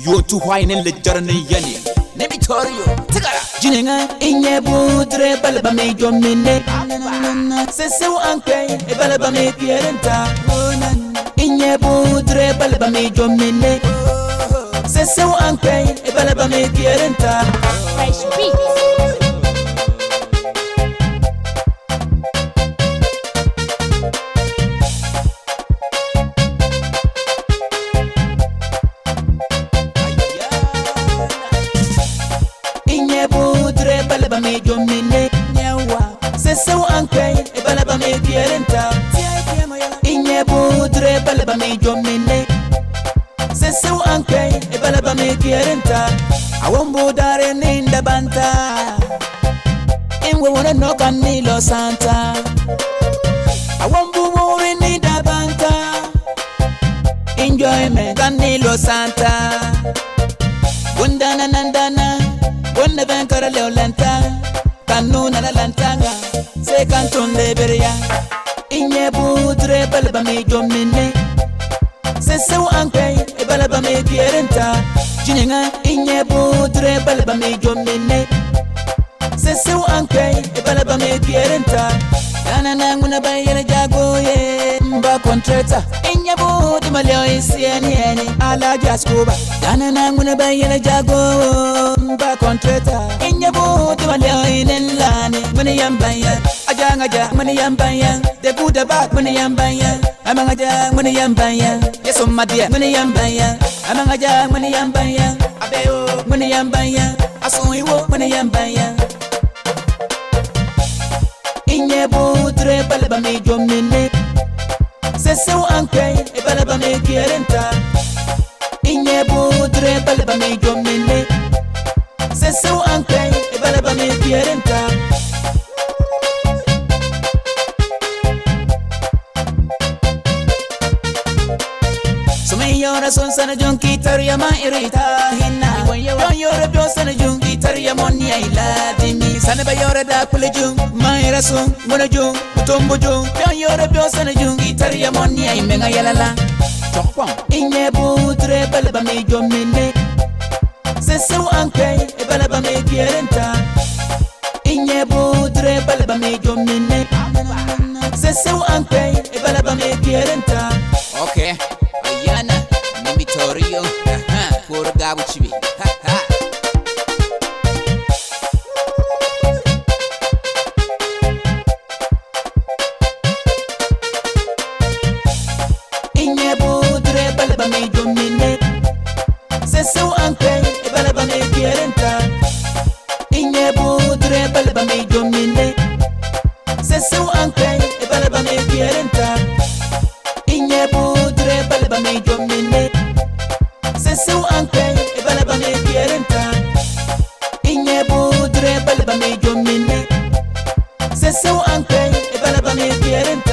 Yo tu wine in the journey yani. Nemitorio. Tigara. Jinenga inye budre balba me jomine. Seseu anke e balba me pierenta. Inye budre balba me jomine. Seseu anke e balba me pierenta. Fresh beats. Balaba me jomine nyawa seseu anke e balaba me pierenta inye budre balaba me jomine seseu anke e balaba me pierenta awombo dare ninda banta inwe wona no kanilo santa awombo wore ninda banta enjoyment kanilo santa wondana nandana wonna bankara leolanta kanuna la lantanga se kanton leberia inye budre balba me jomine se seu anke e balba me pierenta jinenga inye budre balba me jomine se seu anke e balba me pierenta dana nanguna bayele jagoye mba contractor inye bud maleo isieni eni ala jaskuba dana nanguna bayele jago mba contractor inye bud maleo inenlani mani yambaya ajanga mani yambaya de buda back mani yambaya amanga mani yambaya yeso madia mani yambaya amanga mani yambaya abeo mani yambaya asuiwo mani yambaya inye budre balba me jomine seseu anke e balba me pierenta inye budre balba me jomine seseu anke e balba me pierenta Yora son sana junki tariya ma irita hinna don yora do sana junki tariya monni ay ladimi sana ba yora da kule jung ma ira son mona jung utombo jung don yora do sana junki tariya monni ay menga yalala chokpam inye budre balba me jomine seseu anke e balba me pierenta inye budre balba me jomine seseu anke e balba me pierenta. Okay. Ayana. Nemitorio. Por Gabo Chibi. Inye budre balba me jomine seseu anke e balba me pierenta inye budre balba me jomine seseu anke e balba me pierenta inye budre balba me jomine seseu anke e balba me pierenta inye budre balba me jomine seseu anke e balba me pierenta